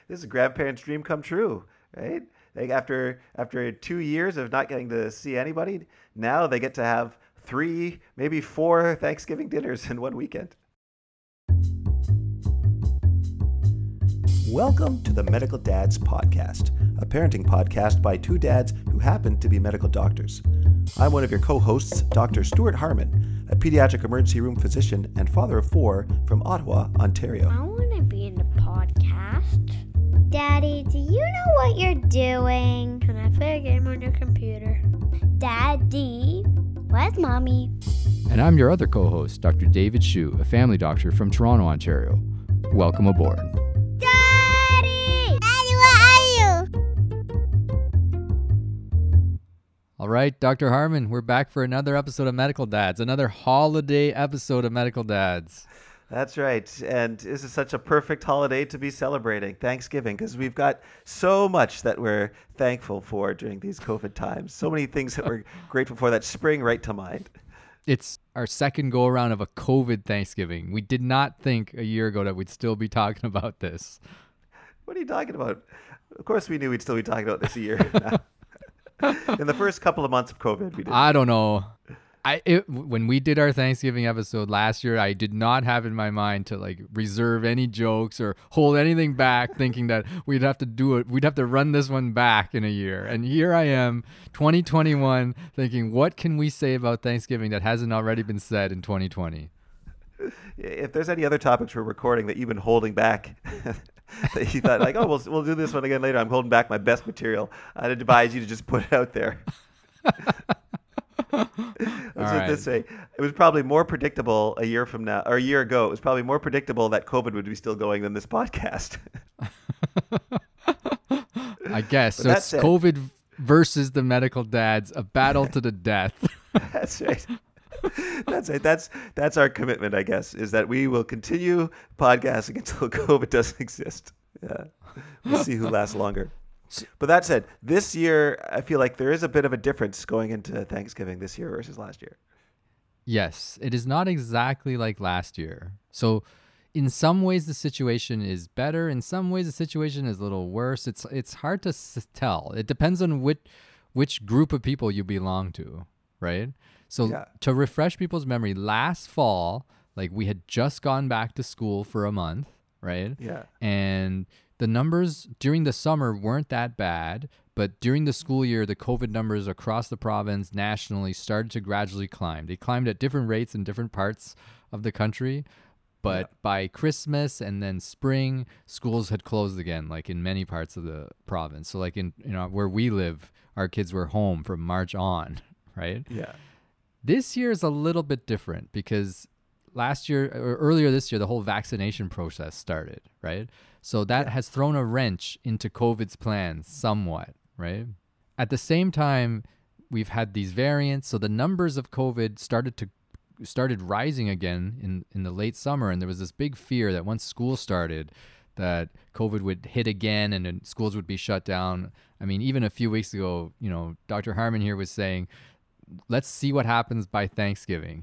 is a grandparent's dream come true, right? Like after 2 years of not getting to see anybody, now they get to have 3, maybe 4 Thanksgiving dinners in one weekend. Welcome to the Medical Dads Podcast, a parenting podcast by two dads who happen to be medical doctors. I'm one of your co-hosts, Dr. Stuart Harmon, a pediatric emergency room physician and father of 4 from Ottawa, Ontario. I want to be in the podcast. Daddy, do you know what you're doing? Can I play a game on your computer? Daddy, where's Mommy? And I'm your other co-host, Dr. David Shu, a family doctor from Toronto, Ontario. Welcome aboard. Daddy! Daddy, where are you? All right, Dr. Harmon, we're back for another episode of Medical Dads, another holiday episode of Medical Dads. That's right. And this is such a perfect holiday to be celebrating, Thanksgiving, because we've got so much that we're thankful for during these COVID times. So many things that we're grateful for that spring right to mind. It's our second go-around of a COVID Thanksgiving. We did not think a year ago that we'd still be talking about this. What are you talking about? Of course we knew we'd still be talking about this a year now. In the first couple of months of COVID, we did. I don't know. When we did our Thanksgiving episode last year, I did not have in my mind to reserve any jokes or hold anything back, thinking that we'd have to do it. We'd have to run this one back in a year. And here I am, 2021, thinking, what can we say about Thanksgiving that hasn't already been said in 2020? If there's any other topics we're recording that you've been holding back, that you thought we'll do this one again later. I'm holding back my best material. I'd advise you to just put it out there. Let's put it this way. It was probably more predictable a year from now, or a year ago. It was probably more predictable that COVID would be still going than this podcast. I guess. But so it's COVID versus the medical dads, a battle to the death. That's right. That's it. That's our commitment, I guess, is that we will continue podcasting until COVID doesn't exist. Yeah. We'll see who lasts longer. But that said, this year, I feel like there is a bit of a difference going into Thanksgiving this year versus last year. Yes, it is not exactly like last year. So in some ways, the situation is better. In some ways, the situation is a little worse. It's hard to tell. It depends on which group of people you belong to, right? So To refresh people's memory, last fall, we had just gone back to school for a month, right? Yeah. And the numbers during the summer weren't that bad, but during the school year, the COVID numbers across the province nationally started to gradually climb. They climbed at different rates in different parts of the country, but by Christmas and then spring, schools had closed again, in many parts of the province. So in where we live, our kids were home from March on, right? Yeah. This year is a little bit different because earlier this year, the whole vaccination process started, right? So that has thrown a wrench into COVID's plans somewhat, right? At the same time, we've had these variants. So the numbers of COVID started rising again in the late summer. And there was this big fear that once school started, that COVID would hit again and then schools would be shut down. I mean, even a few weeks ago, Dr. Harmon here was saying, let's see what happens by Thanksgiving.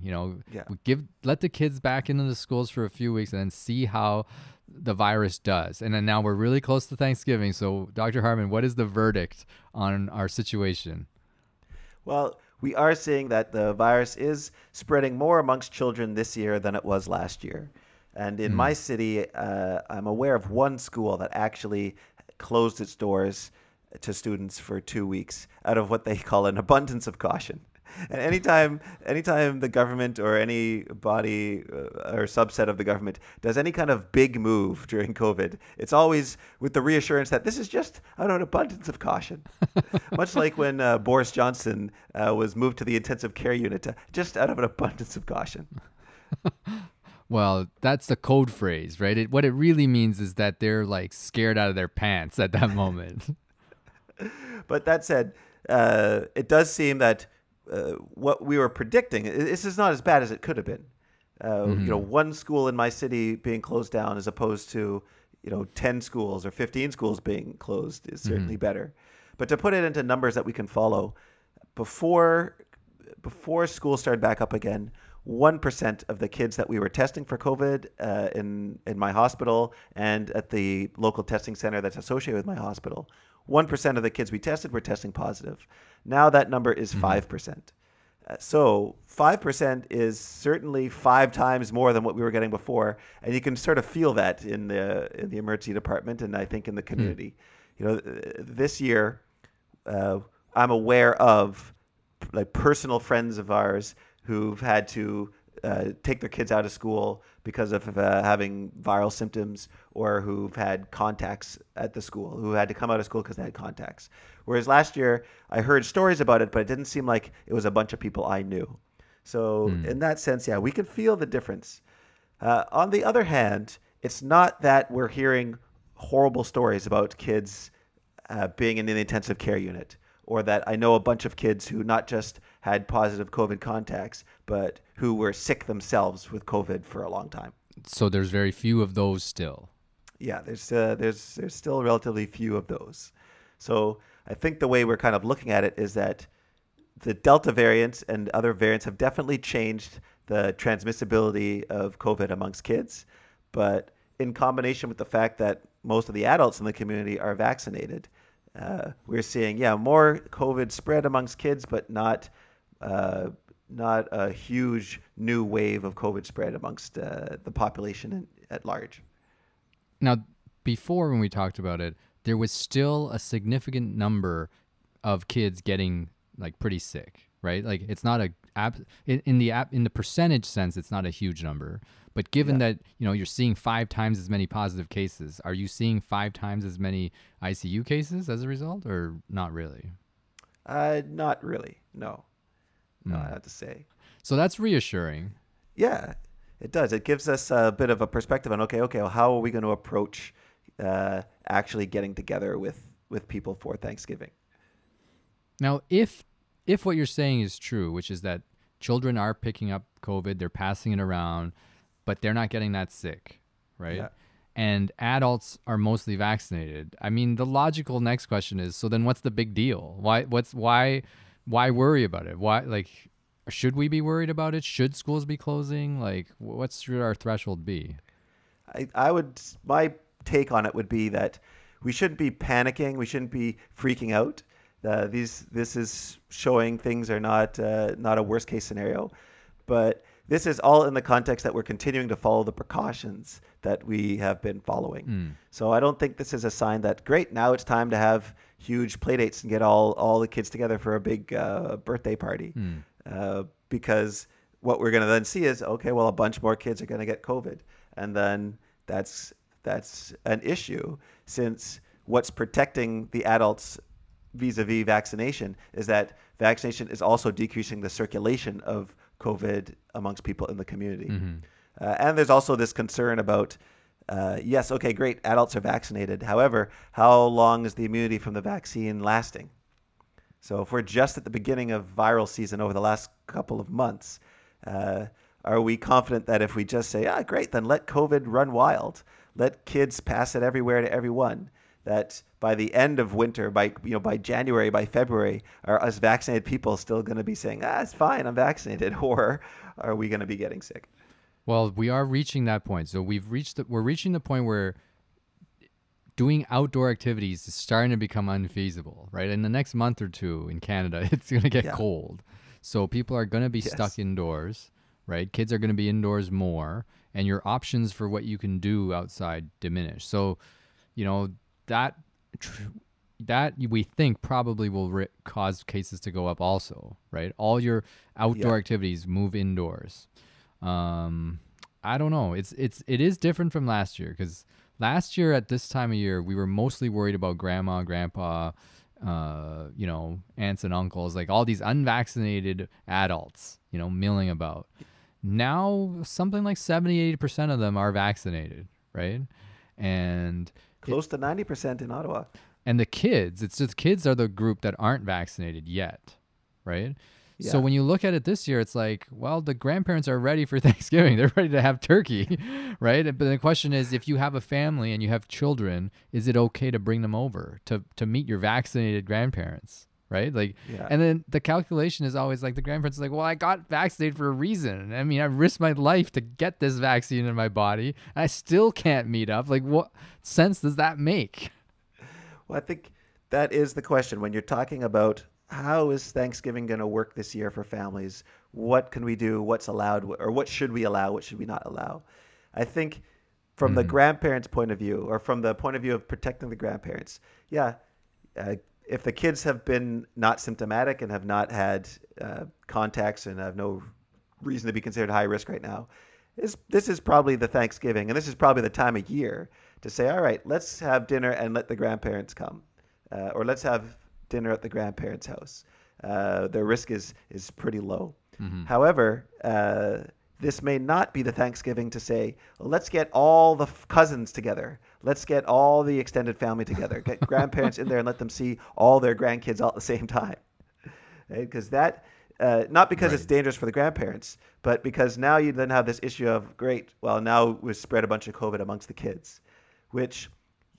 Let the kids back into the schools for a few weeks and then see how the virus does. And then now we're really close to Thanksgiving. So Dr. Harmon, what is the verdict on our situation? Well, we are seeing that the virus is spreading more amongst children this year than it was last year. And in my city, I'm aware of one school that actually closed its doors to students for 2 weeks out of what they call an abundance of caution. And anytime the government or any body or subset of the government does any kind of big move during COVID, it's always with the reassurance that this is just out of an abundance of caution. Much like when Boris Johnson was moved to the intensive care unit, just out of an abundance of caution. Well, that's the code phrase, right? What it really means is that they're scared out of their pants at that moment. But that said, it does seem that what we were predicting, this is not as bad as it could have been. One school in my city being closed down as opposed to, 10 schools or 15 schools being closed is certainly better. But to put it into numbers that we can follow, before school started back up again, 1% of the kids that we were testing for COVID in my hospital and at the local testing center that's associated with my hospital, 1% of the kids we tested were testing positive. Now that number is 5%. So 5% is certainly 5 times more than what we were getting before, and you can sort of feel that in the emergency department, and I think in the community. This year, I'm aware of like personal friends of ours who've had to take their kids out of school because of having viral symptoms, or who've had contacts at the school, who had to come out of school because they had contacts. Whereas last year, I heard stories about it, but it didn't seem like it was a bunch of people I knew. So in that sense, yeah, we can feel the difference. On the other hand, it's not that we're hearing horrible stories about kids being in the intensive care unit, or that I know a bunch of kids who not just had positive COVID contacts, but who were sick themselves with COVID for a long time. So there's very few of those still. Yeah, there's still relatively few of those. So I think the way we're kind of looking at it is that the Delta variant and other variants have definitely changed the transmissibility of COVID amongst kids, but in combination with the fact that most of the adults in the community are vaccinated, we're seeing, more COVID spread amongst kids, but not a huge new wave of COVID spread amongst the population at large. Now, before when we talked about it, there was still a significant number of kids getting like pretty sick, right? Like it's not in the percentage sense, it's not a huge number. But given that, you're seeing 5 times as many positive cases, are you seeing 5 times as many ICU cases as a result, or not really? Not really. No, I have to say. So that's reassuring. Yeah, it does. It gives us a bit of a perspective on, okay, well, how are we going to approach actually getting together with people for Thanksgiving? Now, if what you're saying is true, which is that children are picking up COVID, they're passing it around, but they're not getting that sick, right? Yeah. And adults are mostly vaccinated. I mean, the logical next question is, so then what's the big deal? Why worry about it? Why, should we be worried about it? Should schools be closing? What should our threshold be? My take on it would be that we shouldn't be panicking. We shouldn't be freaking out. This is showing things are not a worst case scenario, but this is all in the context that we're continuing to follow the precautions that we have been following. So I don't think this is a sign that, great, now it's time to have huge play dates and get all the kids together for a big birthday party. Because what we're going to then see is, okay, well, a bunch more kids are going to get COVID. And then that's an issue, since what's protecting the adults vis-a-vis vaccination is that vaccination is also decreasing the circulation of COVID amongst people in the community. And there's also this concern about, yes, okay, great, adults are vaccinated. However, how long is the immunity from the vaccine lasting? So if we're just at the beginning of viral season over the last couple of months, are we confident that if we just say, great, then let COVID run wild, let kids pass it everywhere to everyone, that by the end of winter, by January, by February, are us vaccinated people still going to be saying, it's fine, I'm vaccinated, or are we going to be getting sick? Well, we are reaching that point. So we're reaching the point where doing outdoor activities is starting to become unfeasible, right? In the next month or two in Canada, it's going to get cold. So people are going to be stuck indoors, right? Kids are going to be indoors more, and your options for what you can do outside diminish. So, that we think probably will cause cases to go up also, right? All your outdoor activities move indoors. I don't know. It is different from last year, because last year at this time of year, we were mostly worried about grandma, grandpa, aunts and uncles, like all these unvaccinated adults, milling about. Now, something like 70-80% of them are vaccinated, right? And close to 90% in Ottawa. And the kids, it's just kids are the group that aren't vaccinated yet, right? Yeah. So when you look at it this year, it's like, well, the grandparents are ready for Thanksgiving. They're ready to have turkey, right? But the question is, if you have a family and you have children, is it okay to bring them over to meet your vaccinated grandparents, right? Like, Yeah. and then the calculation is always like the grandparents are like, well, I got vaccinated for a reason. I mean, I risked my life to get this vaccine in my body. And I still can't meet up. Like, what sense does that make? Well, I think that is the question when you're talking about how is Thanksgiving going to work this year for families? What can we do? What's allowed? Or what should we allow? What should we not allow? I think from the grandparents' point of view, or from the point of view of protecting the grandparents, yeah, if the kids have been not symptomatic and have not had contacts and have no reason to be considered high risk right now, this is probably the Thanksgiving, and this is probably the time of year to say, all right, let's have dinner and let the grandparents come, or let's have dinner at the grandparents' house. Their risk is pretty low. However, this may not be the Thanksgiving to say, well, let's get all the cousins together. Let's get all the extended family together. Get grandparents in there and let them see all their grandkids all at the same time. Because that, not because it's dangerous for the grandparents, but because now you then have this issue of, great, well, now we've spread a bunch of COVID amongst the kids, which,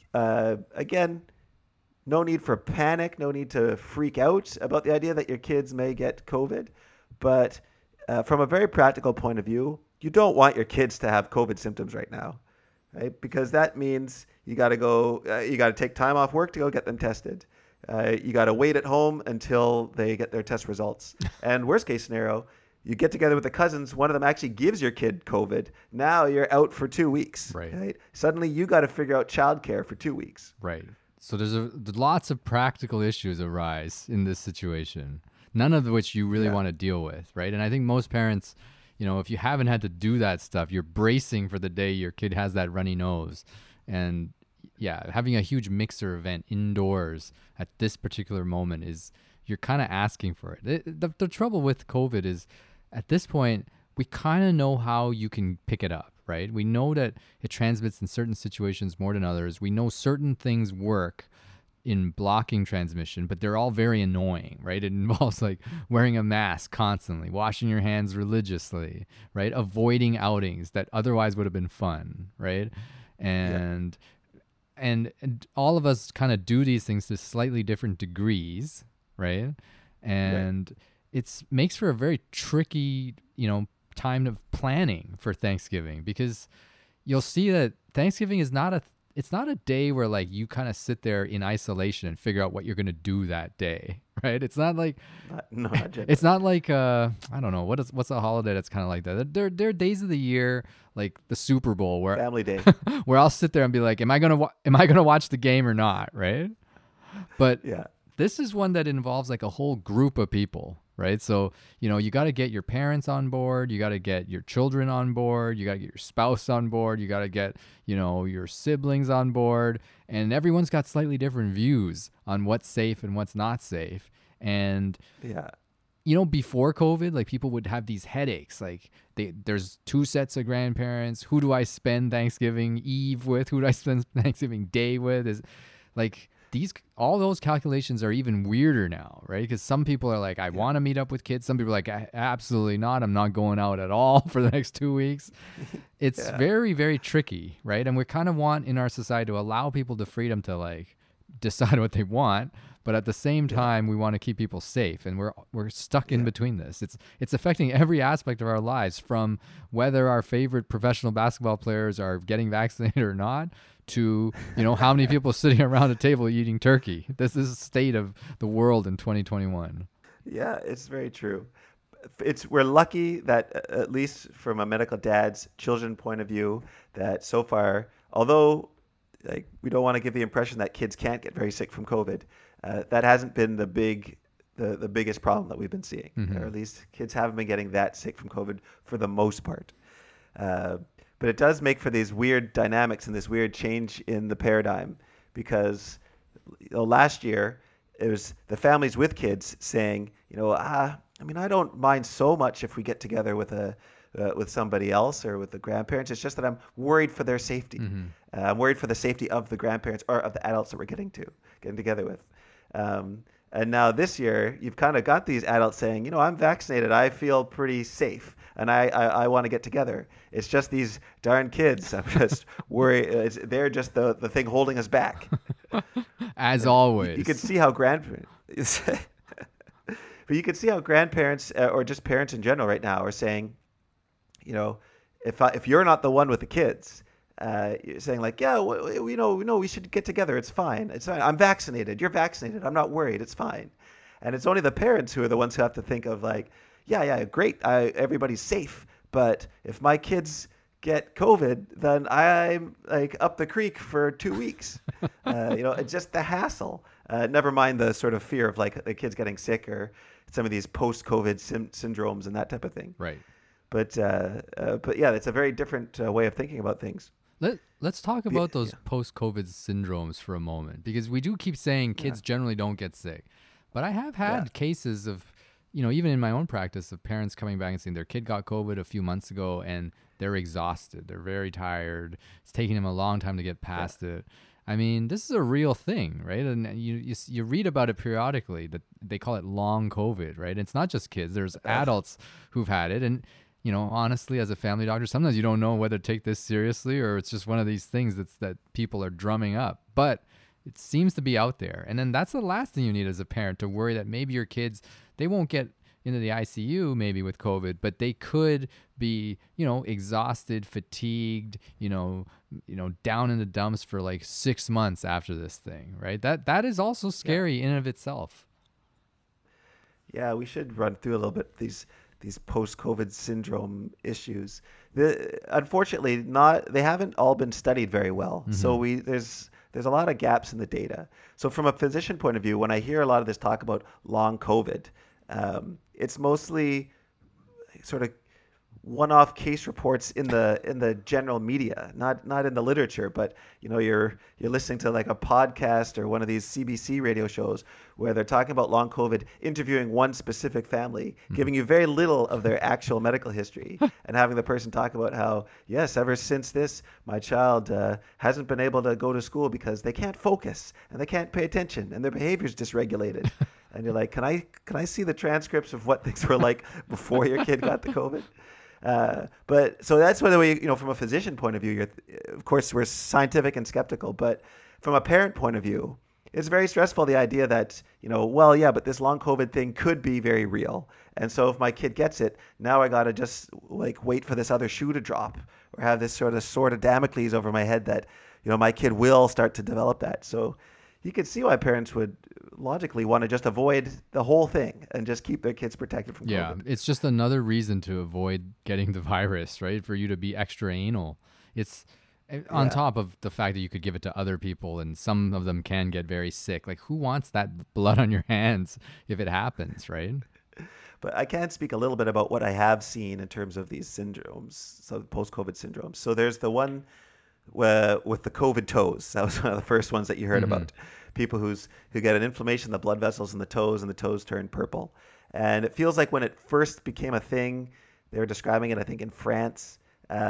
again, no need for panic, no need to freak out about the idea that your kids may get COVID. But from a very practical point of view, you don't want your kids to have COVID symptoms right now, right? Because that means you got to take time off work to go get them tested. You got to wait at home until they get their test results. And worst case scenario, you get together with the cousins, one of them actually gives your kid COVID. Now you're out for 2 weeks, right? Suddenly you got to figure out childcare for 2 weeks. Right. So there's lots of practical issues arise in this situation, none of which you really want to deal with, right? And I think most parents, if you haven't had to do that stuff, you're bracing for the day your kid has that runny nose. And yeah, having a huge mixer event indoors at this particular moment you're kind of asking for it. The trouble with COVID is at this point, we kind of know how you can pick it up, right? We know that it transmits in certain situations more than others. We know certain things work in blocking transmission, but they're all very annoying, right? It involves like wearing a mask constantly, washing your hands religiously, right? Avoiding outings that otherwise would have been fun, right? And all of us kind of do these things to slightly different degrees, right? And it makes for a very tricky, time of planning for Thanksgiving, because you'll see that Thanksgiving is not a day where like you kind of sit there in isolation and figure out what you're going to do that day, right? It's not like it's not like I don't know what's a holiday that's kind of like that. There are days of the year like the Super Bowl where Family Day where I'll sit there and be like, am I going to watch the game or not, right? But this is one that involves like a whole group of people, right? So, you got to get your parents on board. You got to get your children on board. You got to get your spouse on board. You got to get, your siblings on board. And everyone's got slightly different views on what's safe and what's not safe. And, before COVID, like people would have these headaches. Like there's 2 sets of grandparents. Who do I spend Thanksgiving Eve with? Who do I spend Thanksgiving Day with? Is like... all those calculations are even weirder now, right? Because some people are like, I want to meet up with kids. Some people are like, absolutely not. I'm not going out at all for the next 2 weeks. It's very, very tricky, right? And we kind of want in our society to allow people the freedom to like decide what they want, but at the same time, we want to keep people safe, and we're stuck in between this. It's affecting every aspect of our lives, from whether our favorite professional basketball players are getting vaccinated or not, to how many people sitting around a table eating turkey. This is the state of the world in 2021. Yeah, it's very true. We're lucky that at least from a medical dad's children point of view, that so far, although like we don't want to give the impression that kids can't get very sick from COVID, that hasn't been the biggest problem that we've been seeing, or at least kids haven't been getting that sick from COVID for the most part. But it does make for these weird dynamics and this weird change in the paradigm, because last year it was the families with kids saying, I don't mind so much if we get together with somebody else or with the grandparents. It's just that I'm worried for their safety. I'm worried for the safety of the grandparents or of the adults that we're getting together with. And now this year, you've kind of got these adults saying, I'm vaccinated. I feel pretty safe. And I want to get together. It's just these darn kids. I'm just worried. They're just the thing holding us back. As always. You can see how grandparents... But you can see how grandparents or just parents in general right now are saying, you know, if you're not the one with the kids, you're saying like, yeah, we should get together. It's fine. It's fine. I'm vaccinated. You're vaccinated. I'm not worried. It's fine. And it's only the parents who are the ones who have to think of like, yeah, great. Everybody's safe. But if my kids get COVID, then I'm like up the creek for 2 weeks. It's just the hassle. Never mind the sort of fear of like the kids getting sick or some of these post-COVID syndromes and that type of thing. Right. But yeah, it's a very different way of thinking about things. Let's talk about those post-COVID syndromes for a moment, because we do keep saying kids generally don't get sick. But I have had cases of, even in my own practice, of parents coming back and saying their kid got COVID a few months ago and they're exhausted. They're very tired. It's taking them a long time to get past it. I mean, this is a real thing, right? And you read about it periodically, that they call it long COVID, right? It's not just kids. There's adults who've had it. And, honestly, as a family doctor, sometimes you don't know whether to take this seriously or it's just one of these things that people are drumming up. But it seems to be out there. And then that's the last thing you need as a parent, to worry that maybe your kids, they won't get into the ICU maybe with COVID, but they could be, exhausted, fatigued, down in the dumps for like 6 months after this thing, right? That is also scary in and of itself. Yeah, we should run through a little bit these post-COVID syndrome issues. Unfortunately, they haven't all been studied very well. Mm-hmm. So there's a lot of gaps in the data. So from a physician point of view, when I hear a lot of this talk about long COVID, it's mostly sort of one-off case reports in the general media, not in the literature, but you're listening to like a podcast or one of these CBC radio shows where they're talking about long COVID, interviewing one specific family, giving you very little of their actual medical history, and having the person talk about how, yes, ever since this, my child hasn't been able to go to school because they can't focus and they can't pay attention and their behavior's dysregulated. And you're like, can I see the transcripts of what things were like before your kid got the COVID? But so that's why the way, from a physician point of view, of course, we're scientific and skeptical, but from a parent point of view, it's very stressful, the idea that, but this long COVID thing could be very real. And so if my kid gets it, now I got to just like wait for this other shoe to drop or have this sort of sword of Damocles over my head that, my kid will start to develop that. So you can see why parents would logically want to just avoid the whole thing and just keep their kids protected from COVID. Yeah, it's just another reason to avoid getting the virus, right? For you to be extra anal. It's on top of the fact that you could give it to other people and some of them can get very sick. Like, who wants that blood on your hands if it happens, right? But I can speak a little bit about what I have seen in terms of these syndromes, so post-COVID syndromes. So there's the one with the COVID toes. That was one of the first ones that you heard about. People who get an inflammation in the blood vessels in the toes, and the toes turn purple. And it feels like when it first became a thing, they were describing it, I think, in France.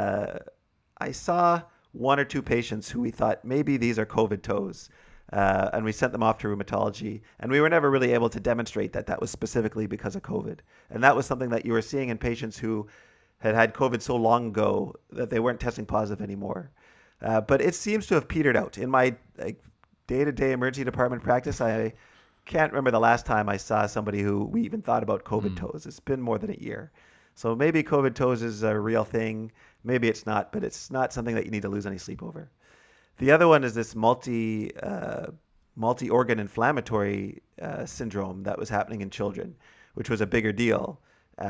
I saw one or two patients who we thought maybe these are COVID toes. And we sent them off to rheumatology. And we were never really able to demonstrate that was specifically because of COVID. And that was something that you were seeing in patients who had COVID so long ago that they weren't testing positive anymore. But it seems to have petered out. In my day-to-day emergency department practice, I can't remember the last time I saw somebody who we even thought about COVID toes. It's been more than a year. So maybe COVID toes is a real thing. Maybe it's not, but it's not something that you need to lose any sleep over. The other one is this multi-organ inflammatory syndrome that was happening in children, which was a bigger deal.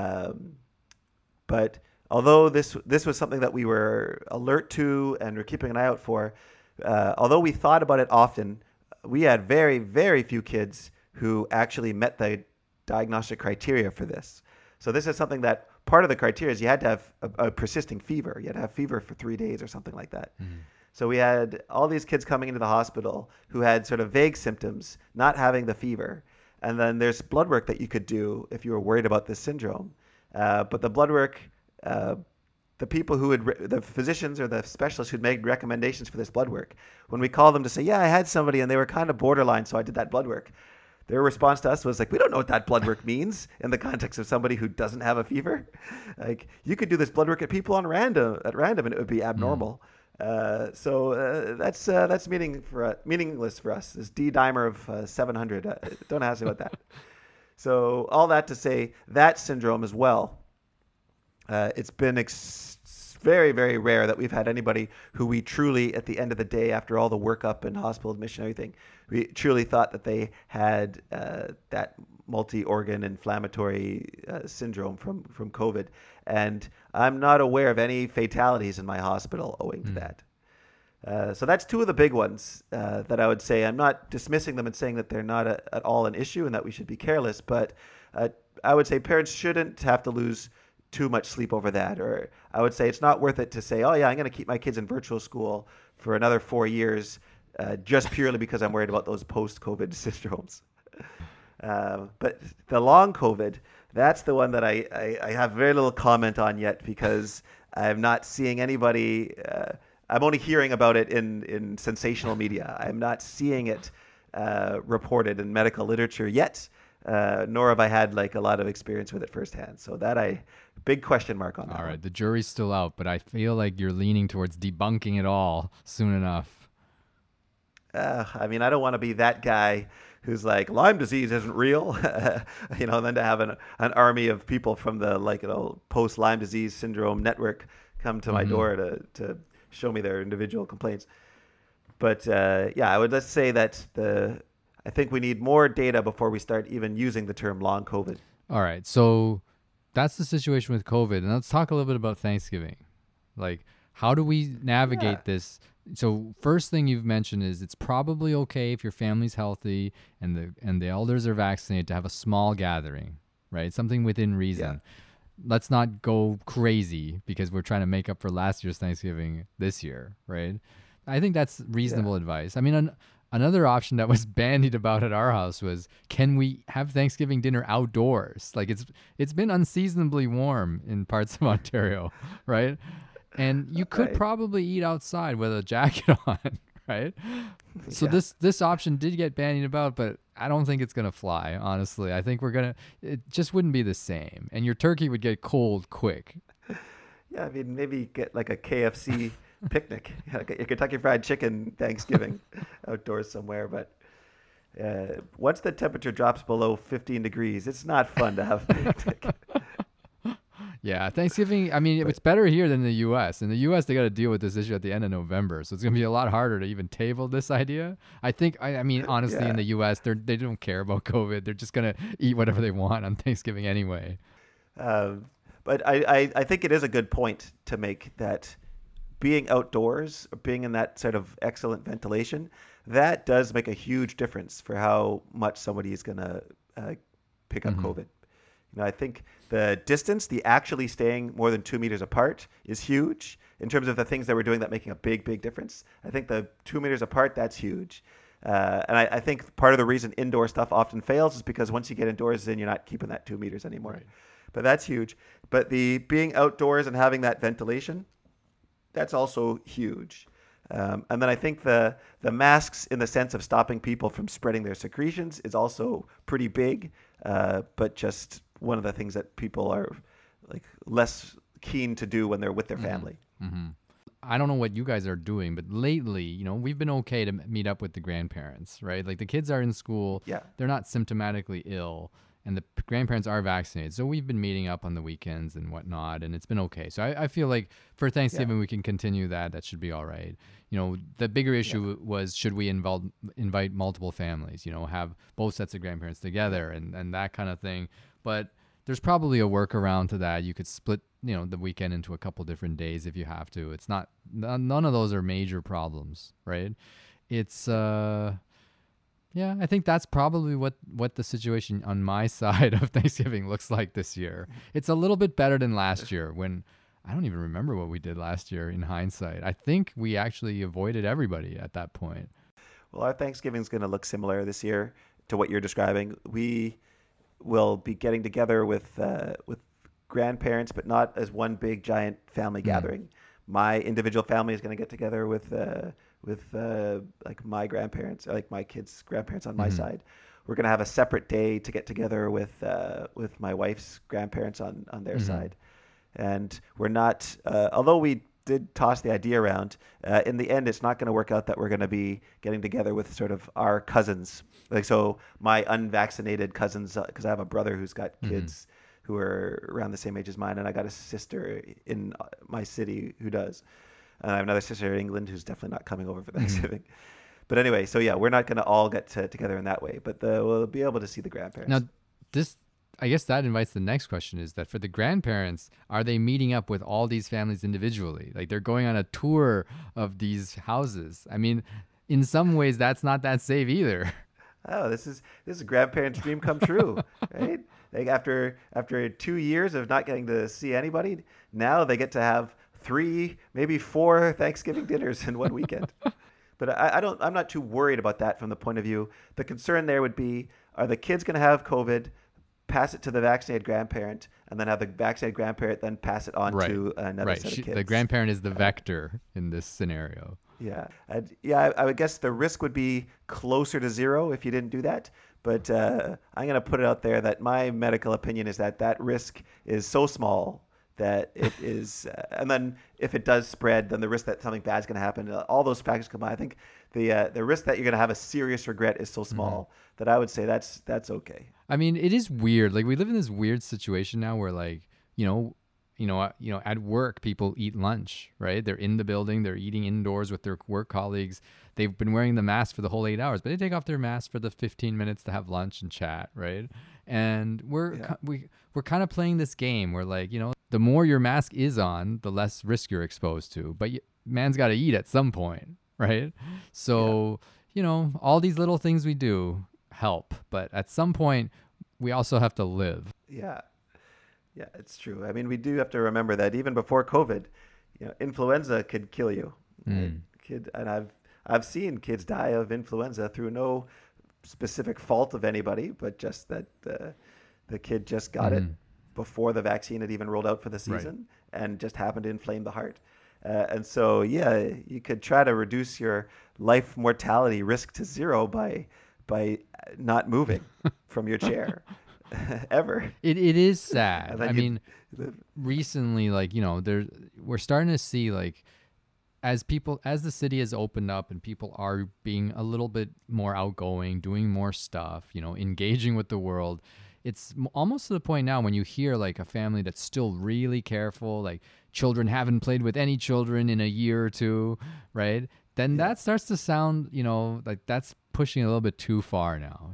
But although this was something that we were alert to and were keeping an eye out for, although we thought about it often, we had very, very few kids who actually met the diagnostic criteria for this. So this is something that part of the criteria is you had to have a persisting fever. You had to have fever for 3 days or something like that. So we had all these kids coming into the hospital who had sort of vague symptoms, not having the fever. And then there's blood work that you could do if you were worried about this syndrome. But the blood work, the people the physicians or the specialists who'd made recommendations for this blood work, when we called them to say, yeah, I had somebody and they were kind of borderline, so I did that blood work, their response to us was like, we don't know what that blood work means in the context of somebody who doesn't have a fever. Like, you could do this blood work at people at random and it would be abnormal. So that's meaningless for us. This D dimer of 700. Don't ask me about that. So all that to say, that syndrome as well, it's been very, very rare that we've had anybody who we truly, at the end of the day, after all the workup and hospital admission and everything, we truly thought that they had that multi-organ inflammatory syndrome from COVID. And I'm not aware of any fatalities in my hospital owing to that. So that's two of the big ones that I would say. I'm not dismissing them and saying that they're not at all an issue and that we should be careless, but I would say parents shouldn't have to lose too much sleep over that. Or I would say it's not worth it to say, oh yeah, I'm going to keep my kids in virtual school for another 4 years just purely because I'm worried about those post-COVID syndromes. But the long COVID, that's the one that I have very little comment on yet because I'm not seeing anybody. I'm only hearing about it in sensational media. I'm not seeing it reported in medical literature yet, nor have I had like a lot of experience with it firsthand. So that big question mark on that. All right, the jury's still out, but I feel like you're leaning towards debunking it all soon enough. I mean, I don't want to be that guy who's like, Lyme disease isn't real, and then to have an army of people from the post Lyme disease syndrome network come to my door to show me their individual complaints. But I would just say that I think we need more data before we start even using the term long COVID. All right, so that's the situation with COVID, and let's talk a little bit about Thanksgiving. Like, how do we navigate this? So first thing you've mentioned is it's probably okay if your family's healthy and the elders are vaccinated to have a small gathering, right? Something within reason. Yeah. Let's not go crazy because we're trying to make up for last year's Thanksgiving this year, right? I think that's reasonable advice. I mean, another option that was bandied about at our house was, can we have Thanksgiving dinner outdoors? Like it's been unseasonably warm in parts of Ontario, right? And you could probably eat outside with a jacket on, right? So this option did get bandied about, but I don't think it's going to fly, honestly. I think it just wouldn't be the same. And your turkey would get cold quick. Yeah, I mean, maybe get like a KFC picnic, like a Kentucky Fried Chicken Thanksgiving outdoors somewhere. But once the temperature drops below 15 degrees, it's not fun to have a picnic. Yeah, Thanksgiving, I mean, it's better here than the U.S. In the U.S., they got to deal with this issue at the end of November. So it's going to be a lot harder to even table this idea. I think, I mean, honestly, in the U.S., they don't care about COVID. They're just going to eat whatever they want on Thanksgiving anyway. But I think it is a good point to make that being outdoors, being in that sort of excellent ventilation, that does make a huge difference for how much somebody is going to pick up COVID. I think the distance, the actually staying more than 2 meters apart is huge in terms of the things that we're doing that making a big, big difference. I think the 2 meters apart, that's huge. And I think part of the reason indoor stuff often fails is because once you get indoors, then you're not keeping that 2 meters anymore. Right. But that's huge. But the being outdoors and having that ventilation, that's also huge. And then I think the masks in the sense of stopping people from spreading their secretions is also pretty big, but just one of the things that people are like less keen to do when they're with their family. I don't know what you guys are doing, but lately, we've been okay to meet up with the grandparents, right? Like the kids are in school, they're not symptomatically ill, and the grandparents are vaccinated. So we've been meeting up on the weekends and whatnot, and it's been okay. So I feel like for Thanksgiving, we can continue that. That should be all right. The bigger issue was, should we invite multiple families, have both sets of grandparents together and that kind of thing. But there's probably a workaround to that. You could split, the weekend into a couple different days if you have to. It's not, none of those are major problems, right? It's, I think that's probably what the situation on my side of Thanksgiving looks like this year. It's a little bit better than last year when I don't even remember what we did last year in hindsight. I think we actually avoided everybody at that point. Well, our Thanksgiving is going to look similar this year to what you're describing. We will be getting together with grandparents, but not as one big giant family gathering. My individual family is going to get together with like my grandparents, like my kids' grandparents on my side. We're going to have a separate day to get together with my wife's grandparents on their side. And we're not, although we did toss the idea around. In the end, it's not going to work out that we're going to be getting together with sort of our cousins. Like, so my unvaccinated cousins, because I have a brother who's got kids who are around the same age as mine, and I got a sister in my city who does. And I have another sister in England who's definitely not coming over for Thanksgiving. But anyway, so yeah, we're not going to all get together in that way, but we'll be able to see the grandparents. Now, I guess that invites the next question, is that for the grandparents, are they meeting up with all these families individually? Like, they're going on a tour of these houses. I mean, in some ways, that's not that safe either. Oh, this is a grandparent's dream come true, right? Like after 2 years of not getting to see anybody, now they get to have 3, maybe 4 Thanksgiving dinners in one weekend. But I'm not too worried about that from the point of view. The concern there would be, are the kids going to have COVID, pass it to the vaccinated grandparent, and then have the vaccinated grandparent then pass it on to another set of kids? The grandparent is the vector in this scenario. Yeah. I would guess the risk would be closer to 0 if you didn't do that. But I'm going to put it out there that my medical opinion is that risk is so small that it is, and then if it does spread, then the risk that something bad is going to happen, all those factors combined, I think the risk that you're going to have a serious regret is so small that I would say that's okay. I mean, it is weird. Like, we live in this weird situation now where, like, at work, people eat lunch, right? They're in the building, they're eating indoors with their work colleagues. They've been wearing the mask for the whole 8 hours, but they take off their mask for the 15 minutes to have lunch and chat, right? And we're kind of playing this game where, like, the more your mask is on, the less risk you're exposed to. But man's got to eat at some point, right? So, all these little things we do help, but at some point, we also have to live. Yeah. Yeah, it's true. I mean, we do have to remember that even before COVID, influenza could kill you. And I've seen kids die of influenza through no specific fault of anybody, but just that the kid just got it before the vaccine had even rolled out for the season, and just happened to inflame the heart. And so, yeah, you could try to reduce your life mortality risk to 0 by not moving from your chair. Ever. It is sad. I mean, recently, like, we're starting to see, like, as the city has opened up and people are being a little bit more outgoing, doing more stuff, engaging with the world, it's almost to the point now when you hear, like, a family that's still really careful, like, children haven't played with any children in a year or 2, right? Then that starts to sound, like that's pushing a little bit too far now,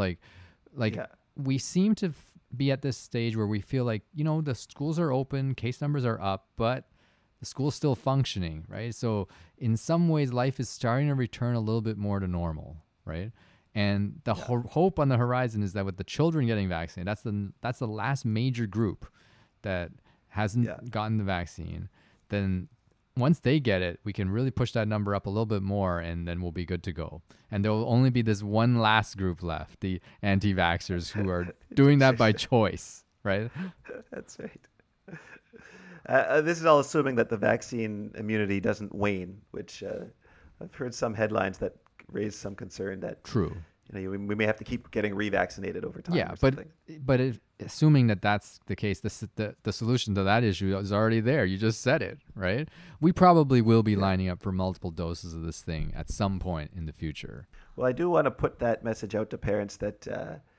we seem to be at this stage where we feel like, the schools are open, case numbers are up, but the school's still functioning, right? So in some ways, life is starting to return a little bit more to normal, right? And the hope on the horizon is that with the children getting vaccinated, that's the last major group that hasn't gotten the vaccine. Then once they get it, we can really push that number up a little bit more, and then we'll be good to go. And there will only be this one last group left, the anti-vaxxers, who are doing that by choice, right? That's right. This is all assuming that the vaccine immunity doesn't wane, which I've heard some headlines that raise some concern that True. We may have to keep getting revaccinated over time. Yeah, but assuming that that's the case, the solution to that issue is already there. You just said it, right? We probably will be lining up for multiple doses of this thing at some point in the future. Well, I do want to put that message out to parents that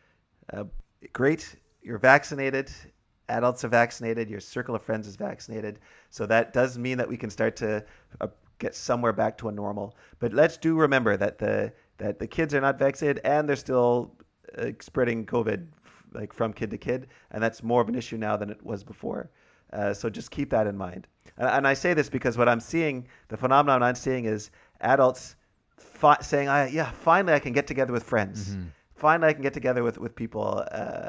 great, you're vaccinated, adults are vaccinated, your circle of friends is vaccinated. So that does mean that we can start to get somewhere back to a normal. But let's do remember that the kids are not vaccinated and they're still spreading COVID like from kid to kid, and that's more of an issue now than it was before. So just keep that in mind. And I say this because what I'm seeing, the phenomenon I'm seeing is adults saying, finally I can get together with friends. Mm-hmm. Finally I can get together with people.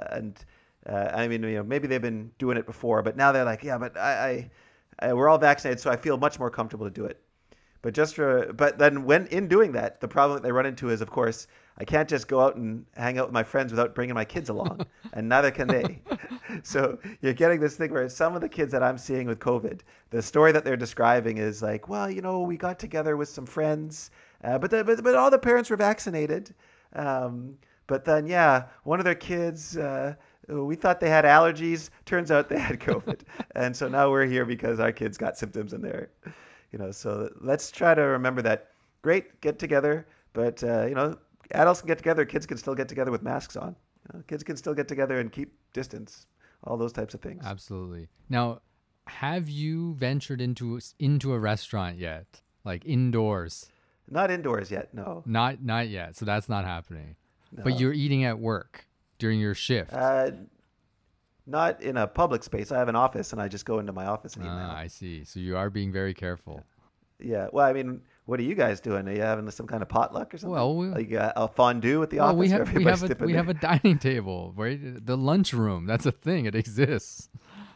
I mean, maybe they've been doing it before, but now they're like, but we're all vaccinated, so I feel much more comfortable to do it. But then when in doing that, the problem that they run into is, of course, I can't just go out and hang out with my friends without bringing my kids along, and neither can they. So you're getting this thing where some of the kids that I'm seeing with COVID, the story that they're describing is like, well, we got together with some friends, but all the parents were vaccinated. But then, one of their kids We thought they had allergies. Turns out they had COVID. And so now we're here because our kids got symptoms and they're, so let's try to remember that. Great, get together. But, adults can get together. Kids can still get together with masks on. Kids can still get together and keep distance. All those types of things. Absolutely. Now, have you ventured into a restaurant yet? Like indoors? Not indoors yet, no. Not yet. So that's not happening. No. But you're eating at work during your shift. Not in a public space. I have an office, and I just go into my office and eat now. I see. So you are being very careful. Yeah. Well, I mean, what are you guys doing? Are you having some kind of potluck or something? Well, like a fondue at the office? We have a dining table, right? The lunch room. That's a thing. It exists.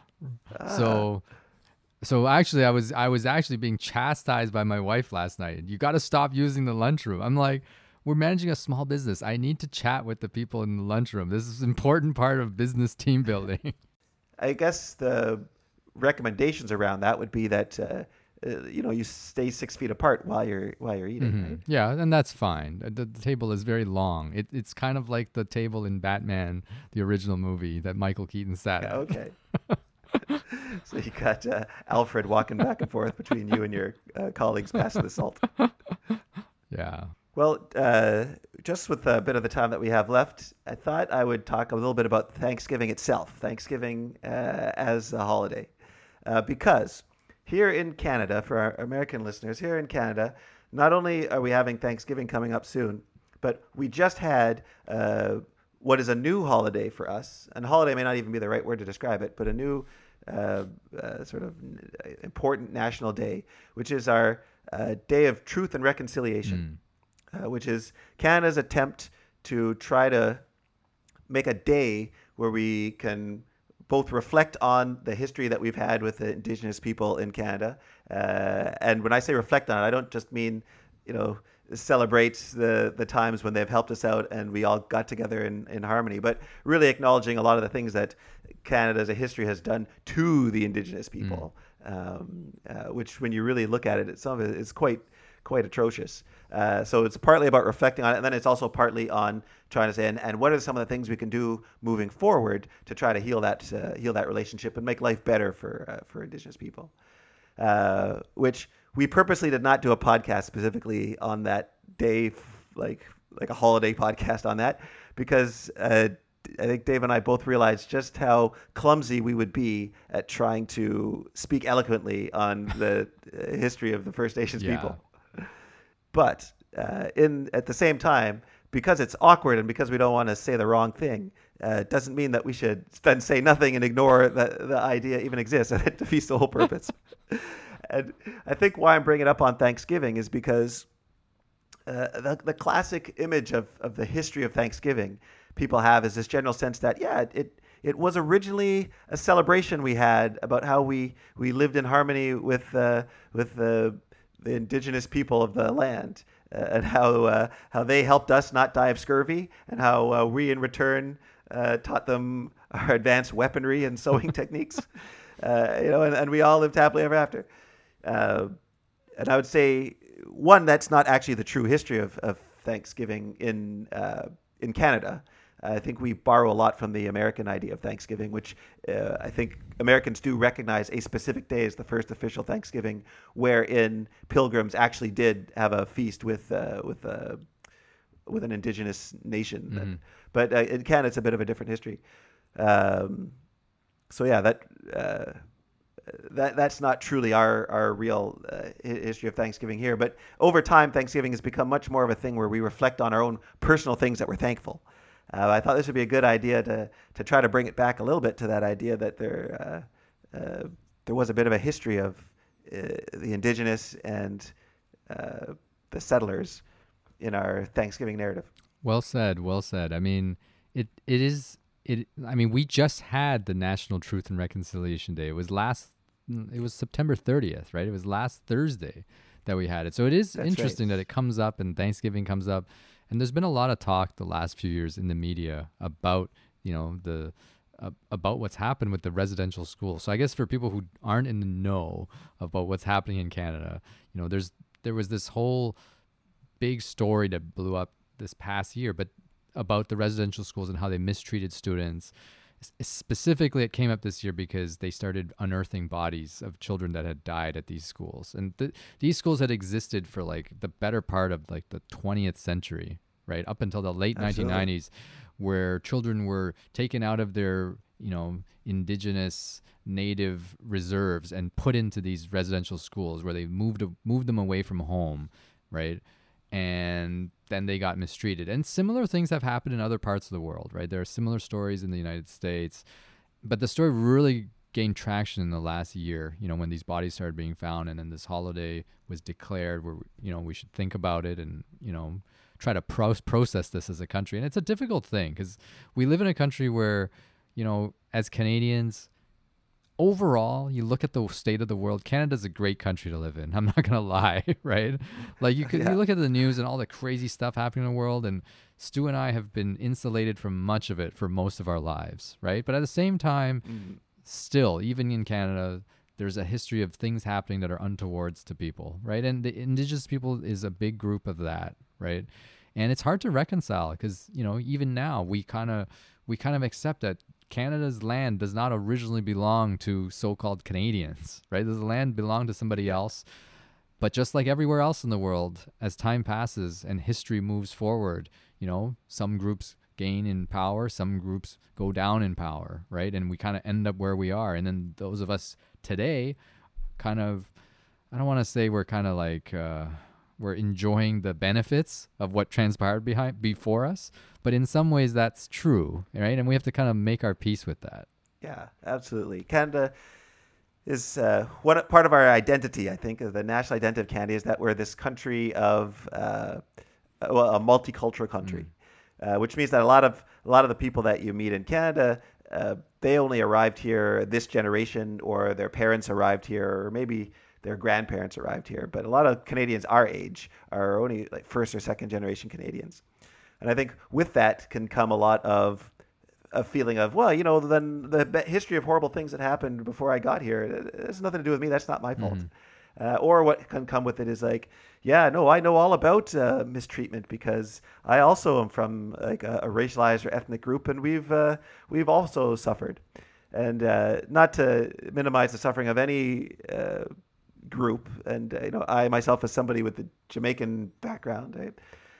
So actually, I was actually being chastised by my wife last night. You got to stop using the lunchroom. I'm like, we're managing a small business. I need to chat with the people in the lunchroom. This is an important part of business team building. I guess the recommendations around that would be that you stay 6 feet apart while you're eating. Mm-hmm. Right? Yeah, and that's fine. The table is very long. It's kind of like the table in Batman, the original movie that Michael Keaton sat at. Okay. So you got Alfred walking back and forth between you and your colleagues passing the salt. Yeah. Well, just with a bit of the time that we have left, I thought I would talk a little bit about Thanksgiving itself, Thanksgiving as a holiday. Because here in Canada, for our American listeners, here in Canada, not only are we having Thanksgiving coming up soon, but we just had what is a new holiday for us. And holiday may not even be the right word to describe it, but a new sort of important national day, which is our Day of Truth and Reconciliation. Which is Canada's attempt to try to make a day where we can both reflect on the history that we've had with the Indigenous people in Canada. And when I say reflect on it, I don't just mean, celebrate the times when they've helped us out and we all got together in harmony, but really acknowledging a lot of the things that Canada as a history has done to the Indigenous people, which when you really look at it, some of it is quite atrocious. So it's partly about reflecting on it, and then it's also partly on trying to say, and what are some of the things we can do moving forward to try to heal that relationship and make life better for Indigenous people. Which we purposely did not do a podcast specifically on that day, like a holiday podcast on that, because I think Dave and I both realized just how clumsy we would be at trying to speak eloquently on the history of the First Nations people. But at the same time, because it's awkward and because we don't want to say the wrong thing, doesn't mean that we should then say nothing and ignore that the idea even exists, and it defeats the whole purpose. And I think why I'm bringing it up on Thanksgiving is because the classic image of the history of Thanksgiving people have is this general sense that, it was originally a celebration we had about how we lived in harmony with the Indigenous people of the land, and how they helped us not die of scurvy, and how we in return taught them our advanced weaponry and sewing techniques, and we all lived happily ever after. And I would say, one, that's not actually the true history of Thanksgiving in Canada. I think we borrow a lot from the American idea of Thanksgiving, which I think Americans do recognize a specific day as the first official Thanksgiving, wherein pilgrims actually did have a feast with an indigenous nation. Mm-hmm. But in Canada, it's a bit of a different history. That's not truly our real history of Thanksgiving here. But over time, Thanksgiving has become much more of a thing where we reflect on our own personal things that we're thankful. I thought this would be a good idea to try to bring it back a little bit to that idea that there was a bit of a history of the Indigenous and the settlers in our Thanksgiving narrative. Well said. Well said. I mean, it is. I mean, we just had the National Truth and Reconciliation Day. It was September 30th, right? It was last Thursday that we had it. So it is interesting that it comes up and Thanksgiving comes up. And there's been a lot of talk the last few years in the media about, about what's happened with the residential schools. So I guess for people who aren't in the know about what's happening in Canada, there was this whole big story that blew up this past year, but about the residential schools and how they mistreated students, Specifically, it came up this year because they started unearthing bodies of children that had died at these schools, and these schools had existed for like the better part of like the 20th century, right up until the late Absolutely. 1990s, where children were taken out of their indigenous native reserves and put into these residential schools where they moved them away from home, right? And then they got mistreated. And similar things have happened in other parts of the world, right? There are similar stories in the United States, but the story really gained traction in the last year, when these bodies started being found, and then this holiday was declared where, we should think about it and, try to process this as a country. And it's a difficult thing because we live in a country where, as Canadians, overall, you look at the state of the world, Canada's a great country to live in. I'm not going to lie, right? Like you look at the news and all the crazy stuff happening in the world, and Stu and I have been insulated from much of it for most of our lives, right? But at the same time, still, even in Canada, there's a history of things happening that are untowards to people, right? And the Indigenous people is a big group of that, right? And it's hard to reconcile because, even now we kind of accept that Canada's land does not originally belong to so-called Canadians, right? Does the land belong to somebody else? But just like everywhere else in the world, as time passes and history moves forward, some groups gain in power, some groups go down in power, right? And we kind of end up where we are. And then those of us today kind of, I don't want to say we're kind of like, we're enjoying the benefits of what transpired before us, but in some ways that's true, right? And we have to kind of make our peace with that. Yeah, absolutely. Canada is one part of our identity. I think the national identity of Canada is that we're this country of a multicultural country, which means that a lot of the people that you meet in Canada, they only arrived here this generation, or their parents arrived here, or maybe their grandparents arrived here. But a lot of Canadians our age are only like first or second generation Canadians. And I think with that can come a lot of a feeling of, well, then the history of horrible things that happened before I got here, it has nothing to do with me. That's not my fault. Or what can come with it is like, yeah, no, I know all about mistreatment because I also am from like a racialized or ethnic group, and we've also suffered. And not to minimize the suffering of any group, and I myself, as somebody with the Jamaican background,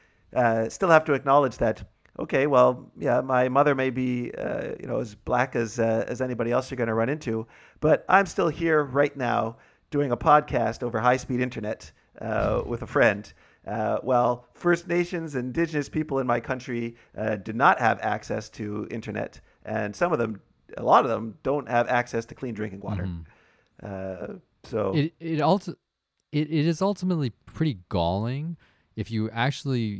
I still have to acknowledge that. Okay, well, yeah, my mother may be as black as anybody else you're going to run into, but I'm still here right now doing a podcast over high-speed internet with a friend. While First Nations, Indigenous people in my country do not have access to internet, and a lot of them don't have access to clean drinking water. So it is ultimately pretty galling if you actually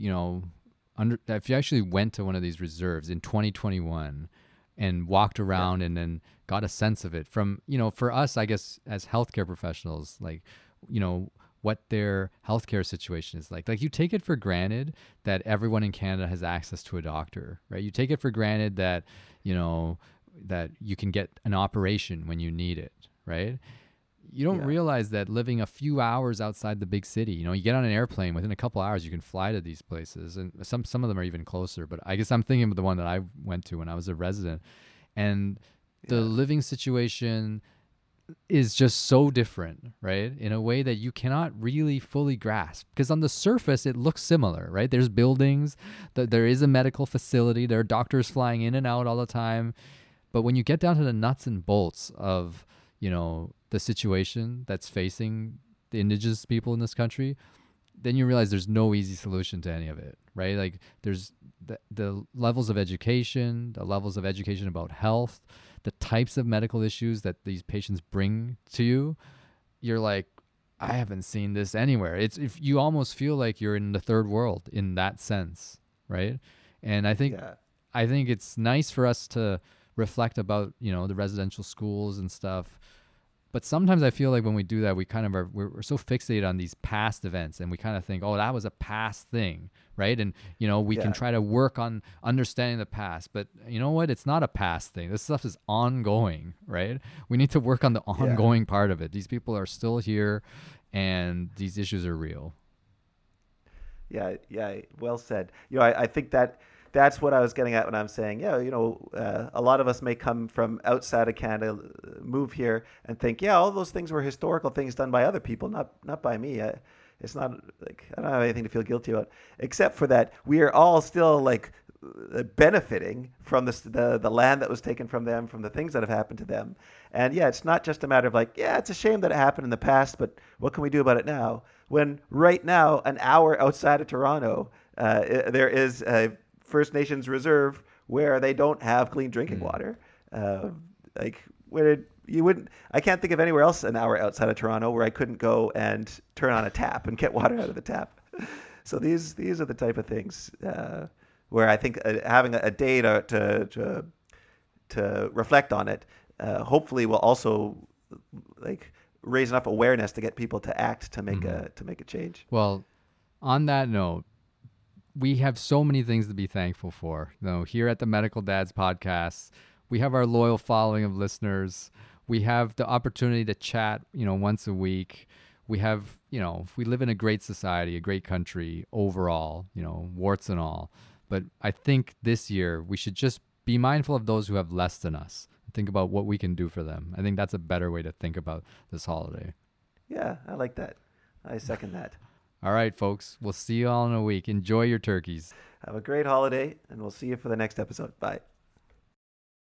if you actually went to one of these reserves in 2021 and walked around and then got a sense of it from for us, I guess, as healthcare professionals, like what their healthcare situation is like you take it for granted that everyone in Canada has access to a doctor, right? You take it for granted that that you can get an operation when you need it, right? You don't realize that living a few hours outside the big city, you get on an airplane, within a couple hours you can fly to these places, and some of them are even closer. But I guess I'm thinking of the one that I went to when I was a resident, and the living situation is just so different, right? In a way that you cannot really fully grasp, because on the surface it looks similar, right? There's buildings, there is a medical facility, there are doctors flying in and out all the time, but when you get down to the nuts and bolts of the situation that's facing the Indigenous people in this country, then you realize there's no easy solution to any of it, right? Like there's the levels of education, about health, the types of medical issues that these patients bring to you. You're like, I haven't seen this anywhere. It's if you almost feel like you're in the third world in that sense, right? And I think it's nice for us to reflect about the residential schools and stuff. But sometimes I feel like when we do that, we kind of we're so fixated on these past events, and we kind of think, oh, that was a past thing, right? And we can try to work on understanding the past, but you know what? It's not a past thing. This stuff is ongoing, right? We need to work on the ongoing part of it. These people are still here, and these issues are real. Yeah, well said. I think that that's what I was getting at when I'm saying, yeah, a lot of us may come from outside of Canada, move here, and think, yeah, all those things were historical things done by other people, not by me. It's not like I don't have anything to feel guilty about, except for that we are all still like benefiting from the land that was taken from them, from the things that have happened to them. And yeah, it's not just a matter of like, yeah, it's a shame that it happened in the past, but what can we do about it now? When right now, an hour outside of Toronto, there is a First Nations reserve where they don't have clean drinking water. Like where you wouldn't, I can't think of anywhere else an hour outside of Toronto where I couldn't go and turn on a tap and get water out of the tap. So these are the type of things where I think having a day to reflect on it, hopefully will also like raise enough awareness to get people to act to make a change. Well, on that note, we have so many things to be thankful for. Here at the Medical Dads podcast, we have our loyal following of listeners. We have the opportunity to chat, once a week. We have, we live in a great society, a great country overall, warts and all. But I think this year we should just be mindful of those who have less than us. Think about what we can do for them. I think that's a better way to think about this holiday. Yeah, I like that. I second that. All right, folks. We'll see you all in a week. Enjoy your turkeys. Have a great holiday, and we'll see you for the next episode. Bye.